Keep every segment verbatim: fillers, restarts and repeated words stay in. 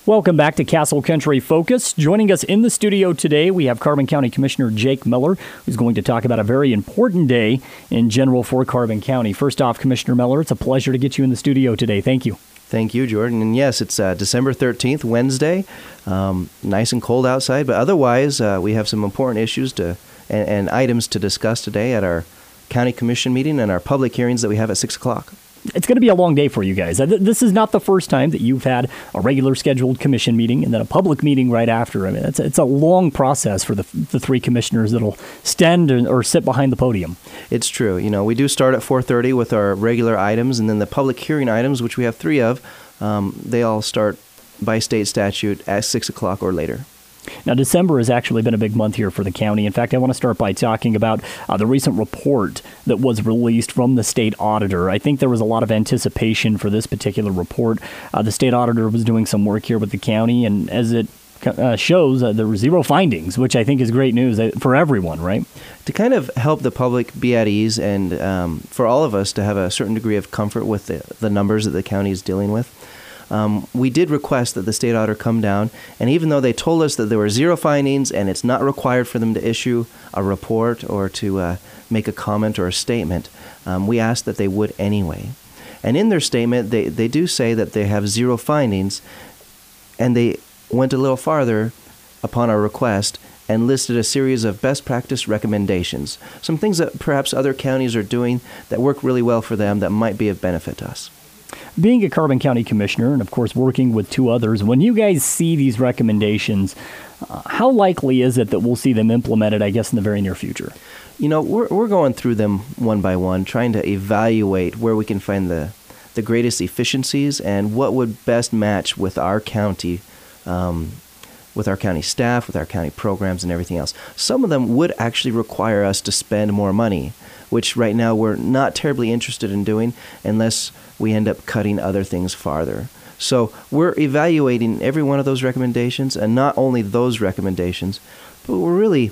Welcome back to Castle Country Focus. Joining us in the studio today, we have Carbon County Commissioner Jake Miller, who's going to talk about a very important day in general for Carbon County. First off, Commissioner Miller, it's a pleasure to get you in the studio today. Thank you. Thank you, Jordan. And yes, it's uh, December thirteenth, Wednesday. Um, nice and cold outside, but otherwise, uh, we have some important issues to and, and items to discuss today at our County Commission meeting and our public hearings that we have at six o'clock. It's going to be a long day for you guys. This is not the first time that you've had a regular scheduled commission meeting and then a public meeting right after. I mean, it's, it's a long process for the, the three commissioners that'll stand or sit behind the podium. It's true. You know, we do start at four thirty with our regular items, and then the public hearing items, which we have three of, um, they all start by state statute at six o'clock or later. Now, December has actually been a big month here for the county. In fact, I want to start by talking about uh, the recent report that was released from the state auditor. I think there was a lot of anticipation for this particular report. Uh, the state auditor was doing some work here with the county, and as it uh, shows, uh, there were zero findings, which I think is great news for everyone, right? To kind of help the public be at ease and um, for all of us to have a certain degree of comfort with the, the numbers that the county is dealing with, Um, we did request that the state auditor come down, and even though they told us that there were zero findings and it's not required for them to issue a report or to uh, make a comment or a statement, um, we asked that they would anyway. And in their statement, they, they do say that they have zero findings, and they went a little farther upon our request and listed a series of best practice recommendations, some things that perhaps other counties are doing that work really well for them that might be of benefit to us. Being a Carbon County Commissioner and, of course, working with two others, when you guys see these recommendations, uh, how likely is it that we'll see them implemented, I guess, in the very near future? You know, we're we're going through them one by one, trying to evaluate where we can find the, the greatest efficiencies and what would best match with our county, um, with our county staff, with our county programs and everything else. Some of them would actually require us to spend more money, which right now we're not terribly interested in doing unless we end up cutting other things farther. So we're evaluating every one of those recommendations, and not only those recommendations, but we're really,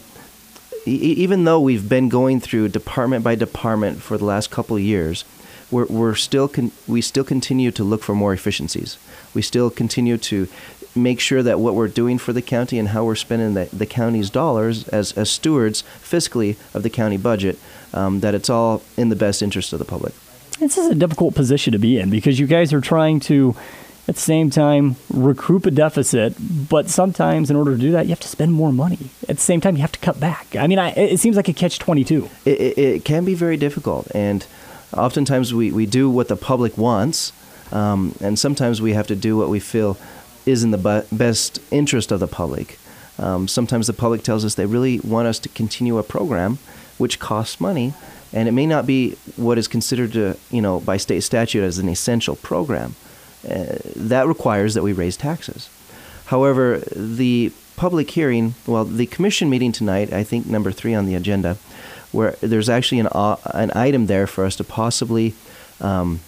e- even though we've been going through department by department for the last couple of years, we're, we're still con- we still continue to look for more efficiencies. We still continue to make sure that what we're doing for the county and how we're spending the, the county's dollars as, as stewards fiscally of the county budget, um, that it's all in the best interest of the public. This is a difficult position to be in because you guys are trying to, at the same time, recoup a deficit, but sometimes in order to do that, you have to spend more money. At the same time, you have to cut back. I mean, I, it seems like a catch twenty-two. It, it, it can be very difficult, and oftentimes we, we do what the public wants, um, and sometimes we have to do what we feel is in the bu- best interest of the public. Um, sometimes the public tells us they really want us to continue a program which costs money, and it may not be what is considered, to, you know, by state statute as an essential program. Uh, that requires that we raise taxes. However, the public hearing, well, the commission meeting tonight, I think number three on the agenda, where there's actually an uh, an item there for us to possibly um,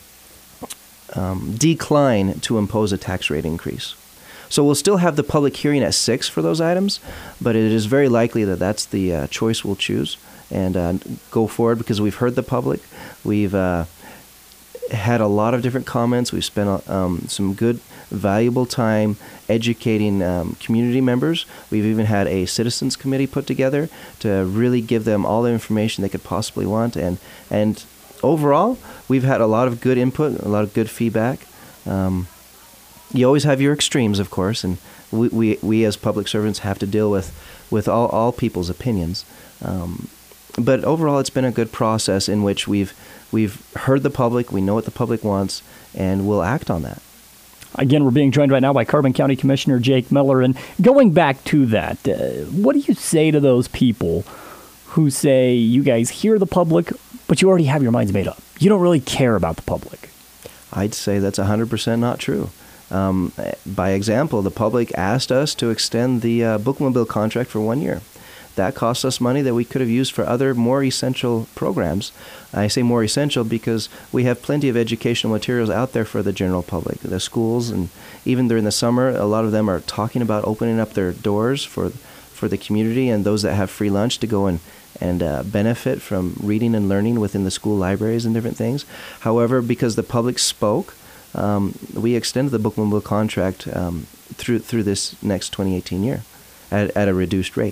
um, decline to impose a tax rate increase. So we'll still have the public hearing at six for those items, but it is very likely that that's the uh, choice we'll choose and uh, go forward because we've heard the public. We've uh, had a lot of different comments. We've spent um, some good, valuable time educating um, community members. We've even had a citizens committee put together to really give them all the information they could possibly want. And, and overall, we've had a lot of good input, a lot of good feedback. Um, you always have your extremes, of course, and we, we, we as public servants have to deal with, with all, all people's opinions. Um, But overall, it's been a good process in which we've we've heard the public, we know what the public wants, and we'll act on that. Again, we're being joined right now by Carbon County Commissioner Jake Miller. And going back to that, uh, what do you say to those people who say you guys hear the public, but you already have your minds made up? You don't really care about the public. I'd say that's one hundred percent not true. Um, by example, the public asked us to extend the uh, bookmobile contract for one year. That cost us money that we could have used for other more essential programs. I say more essential because we have plenty of educational materials out there for the general public. The schools, and even during the summer, a lot of them are talking about opening up their doors for for the community and those that have free lunch to go and, and uh, benefit from reading and learning within the school libraries and different things. However, because the public spoke, um, we extended the bookmobile contract um, through through this next twenty eighteen year at, at a reduced rate.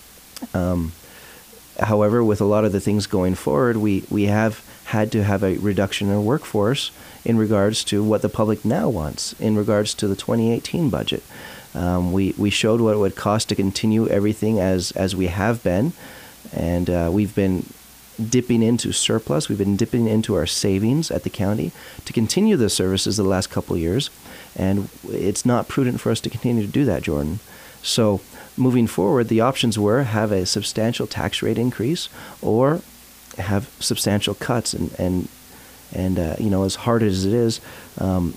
Um, however, with a lot of the things going forward, we, we have had to have a reduction in our workforce in regards to what the public now wants, in regards to the twenty eighteen budget. Um, we, we showed what it would cost to continue everything as, as we have been, and uh, we've been dipping into surplus. We've been dipping into our savings at the county to continue the services the last couple of years, and it's not prudent for us to continue to do that, Jordan. So moving forward, the options were have a substantial tax rate increase or have substantial cuts, and and and uh, you know, as hard as it is, um,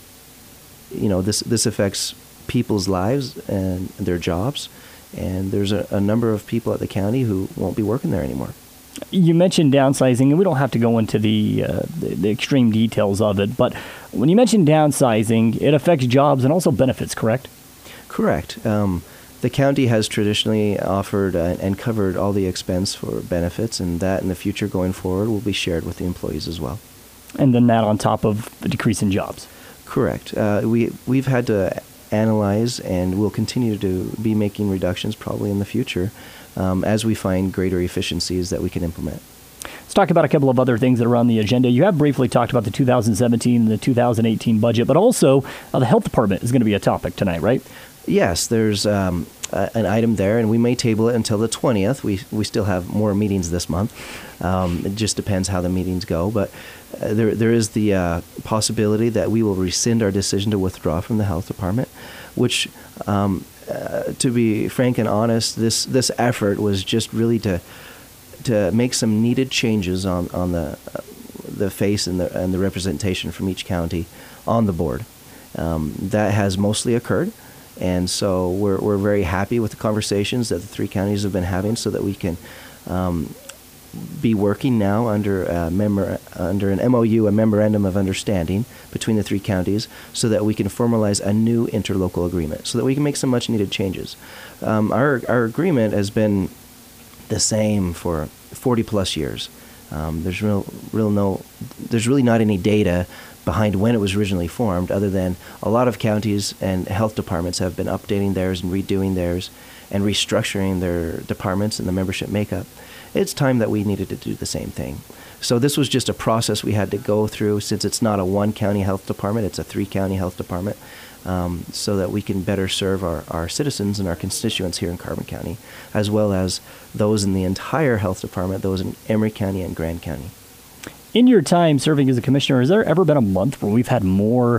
you know, this this affects people's lives and their jobs, and there's a, a number of people at the county who won't be working there anymore. You mentioned downsizing, and we don't have to go into the, uh, the the extreme details of it, but when you mention downsizing, it affects jobs and also benefits, correct? Correct. Um, the county has traditionally offered uh, and covered all the expense for benefits, and that in the future going forward will be shared with the employees as well. And then that on top of the decrease in jobs. Correct. Uh, we, we've had to analyze, and we'll continue to be making reductions probably in the future um, as we find greater efficiencies that we can implement. Let's talk about a couple of other things that are on the agenda. You have briefly talked about the two thousand seventeen and the two thousand eighteen budget, but also uh, the health department is going to be a topic tonight, right? Yes, there's um, a, an item there, and we may table it until the twentieth. We we still have more meetings this month. Um, it just depends how the meetings go, but uh, there there is the uh, possibility that we will rescind our decision to withdraw from the health department, which, um, uh, to be frank and honest, this this effort was just really to to make some needed changes on on the uh, the face and the and the representation from each county on the board. Um, that has mostly occurred. And so we're we're very happy with the conversations that the three counties have been having, so that we can um, be working now under a memor- under an M O U, a memorandum of understanding between the three counties, so that we can formalize a new interlocal agreement, so that we can make some much needed changes. Um, our our agreement has been the same for forty plus years. Um, there's real real no there's really not any data behind when it was originally formed, other than a lot of counties and health departments have been updating theirs and redoing theirs and restructuring their departments and the membership makeup. It's time that we needed to do the same thing. So this was just a process we had to go through, since it's not a one county health department, it's a three county health department, um, so that we can better serve our, our citizens and our constituents here in Carbon County, as well as those in the entire health department, those in Emery County and Grand County. In your time serving as a commissioner, has there ever been a month where we've had more,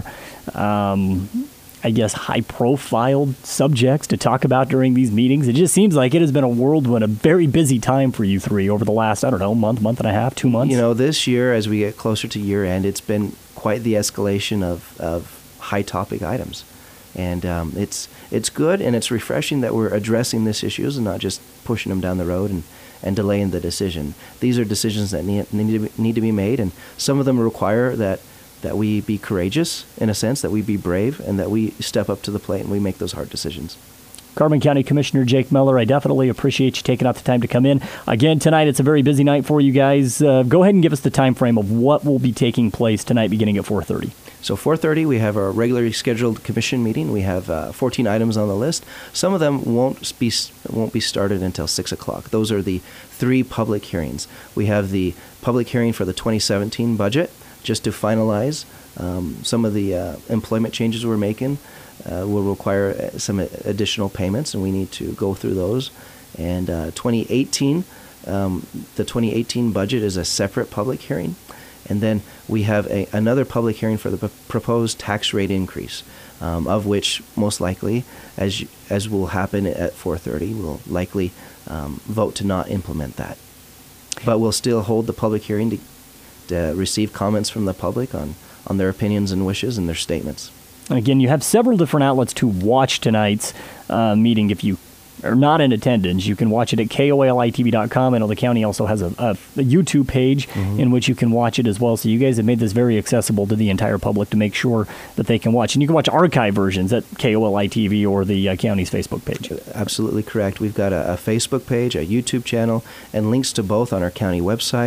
um, I guess, high-profile subjects to talk about during these meetings? It just seems like it has been a whirlwind, a very busy time for you three over the last, I don't know, month, month and a half, two months. You know, this year, as we get closer to year-end, it's been quite the escalation of, of high-topic items. And um, it's it's good and it's refreshing that we're addressing these issues and not just pushing them down the road and and delaying the decision. These are decisions that need, need, to, be, need to be made, and some of them require that, that we be courageous, in a sense, that we be brave, and that we step up to the plate and we make those hard decisions. Carbon County Commissioner Jake Miller, I definitely appreciate you taking out the time to come in. Again, tonight it's a very busy night for you guys. Uh, go ahead and give us the time frame of what will be taking place tonight beginning at four thirty. So four thirty, we have our regularly scheduled commission meeting. We have uh, fourteen items on the list. Some of them won't be won't be started until six o'clock. Those are the three public hearings. We have the public hearing for the twenty seventeen budget, just to finalize um, some of the uh, employment changes we're making. Uh, will require some additional payments, and we need to go through those. And uh, twenty eighteen, um, the twenty eighteen budget is a separate public hearing. And then we have a, another public hearing for the p- proposed tax rate increase, um, of which most likely, as as will happen at four thirty, we'll likely um, vote to not implement that. But we'll still hold the public hearing to, to receive comments from the public on, on their opinions and wishes and their statements. And again, you have several different outlets to watch tonight's uh, meeting. If you are not in attendance, you can watch it at K O L I T V dot com. I know the county also has a, a, a YouTube page mm-hmm. in which you can watch it as well. So you guys have made this very accessible to the entire public to make sure that they can watch. And you can watch archive versions at K O L I T V or the uh, county's Facebook page. Absolutely correct. We've got a, a Facebook page, a YouTube channel, and links to both on our county website.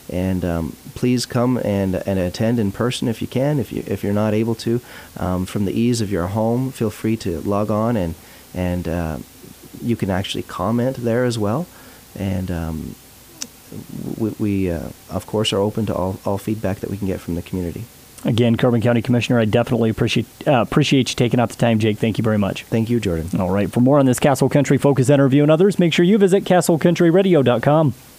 And um, please come and and attend in person if you can. If you if you're not able to, um, from the ease of your home, feel free to log on and and uh, you can actually comment there as well. And um, we, we uh, of course, are open to all, all feedback that we can get from the community. Again, Carbon County Commissioner, I definitely appreciate uh, appreciate you taking out the time, Jake. Thank you very much. Thank you, Jordan. All right. For more on this Castle Country Focus interview and others, make sure you visit castle country radio dot com.